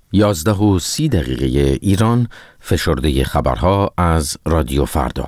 11:30 ایران، فشرده خبرها از رادیو فردا.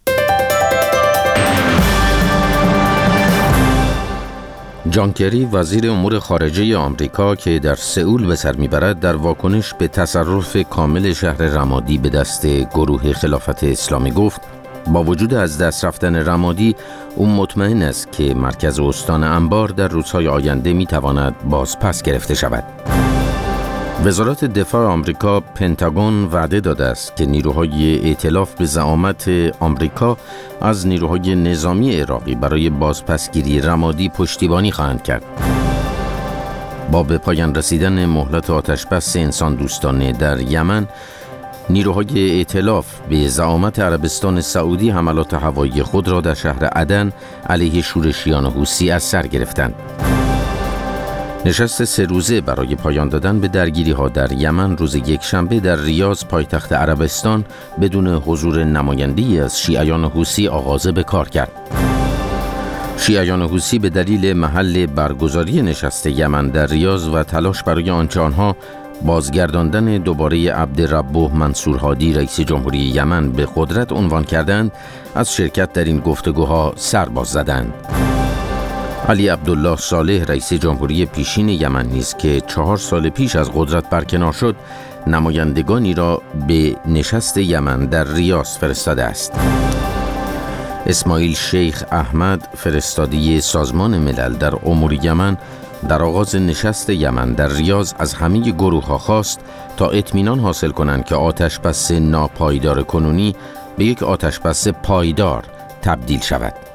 جان کری وزیر امور خارجه آمریکا که در سئول به سر میبرد، در واکنش به تصرف کامل شهر رمادی به دست گروه خلافت اسلامی گفت با وجود از دست رفتن رمادی، او مطمئن است که مرکز استان انبار در روزهای آینده میتواند بازپس گرفته شود. وزارت دفاع آمریکا پنتاگون وعده داده است که نیروهای ائتلاف به زعامت آمریکا از نیروهای نظامی عراقی برای بازپسگیری رمادی پشتیبانی خواهند کرد. با به پایان رسیدن مهلت آتشبس انسان دوستانه در یمن، نیروهای ائتلاف به زعامت عربستان سعودی حملات هوایی خود را در شهر عدن علیه شورشیان حوثی از سر گرفتند. نشست 3 روزه برای پایان دادن به درگیری‌ها در یمن روز یکشنبه در ریاض پایتخت عربستان بدون حضور نماینده‌ای از شیعیان حوثی آغاز به کار کرد. شیعیان حوثی به دلیل محل برگزاری نشست یمن در ریاض و تلاش برای آنچه آنها بازگرداندن دوباره عبدالربه منصور هادی رئیس جمهوری یمن به قدرت عنوان کردند، از شرکت در این گفتگوها سر باز زدند. علی عبدالله صالح رئیس جمهوری پیشین یمن نیز که 4 سال پیش از قدرت برکنار شد، نمایندگانی را به نشست یمن در ریاض فرستاده است. اسماعیل شیخ احمد فرستاده سازمان ملل در امور یمن در آغاز نشست یمن در ریاض از همه گروه‌ها خواست تا اطمینان حاصل کنند که آتشبس ناپایدار کنونی به یک آتشبس پایدار تبدیل شود.